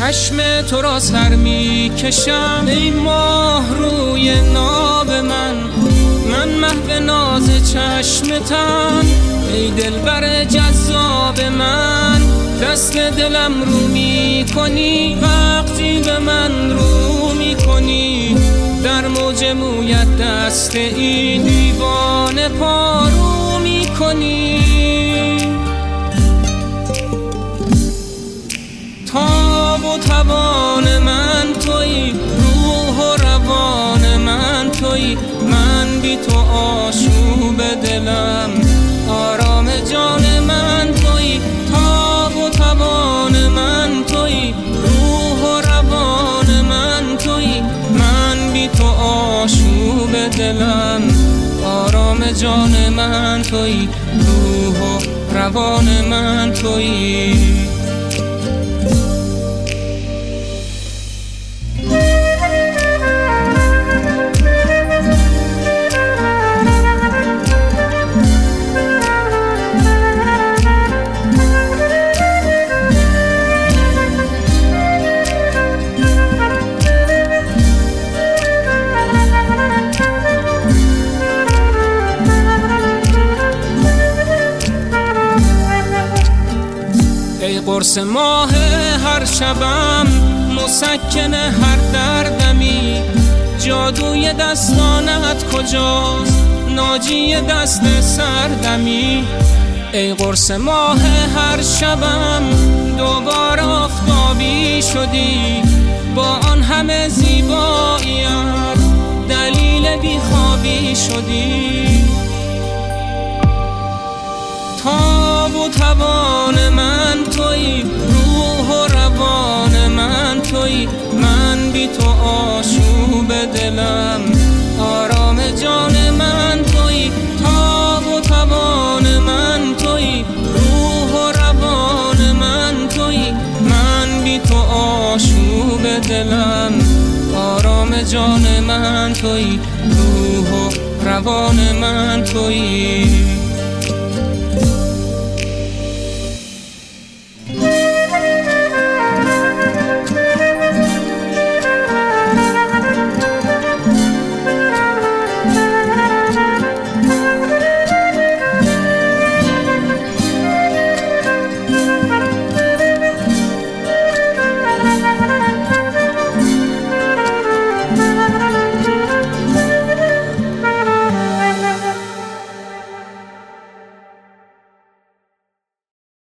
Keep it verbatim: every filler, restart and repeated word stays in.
چشم تو را سر می کشم ای ماه روی ناب من، من محو ناز چشمتم ای دلبر جذاب من. دست دلم رو می کنی وقتی به من رو می کنی، در موج مویت دست ای دیوانه پارو می کنی. تاب و توان من تویی، روح و روان من تویی، من بی تو آشوب دلم آرام جان من تویی. تاب و توان من تویی، روح و روان من تویی، من بی تو آشوب دلم آرام جان من تویی، روح و روان من تویی. قرص ماه هر شبم، مسکن هر دردمی، جادوی دستانت کجاست ناجی دست سردمی. ای قرص ماه هر شبم دوباره آفتابی شدی، با آن همه زیباییت دلیل بیخوابی شدی. تاب و توان من تویی، روح و روان من تویی، من بی تو آشوب دلم آرام جان من تویی. تاب و توان من تویی، روح و روان من تویی، من بی تو آشوب دلم آرام جان من تویی، روح و روان من تویی.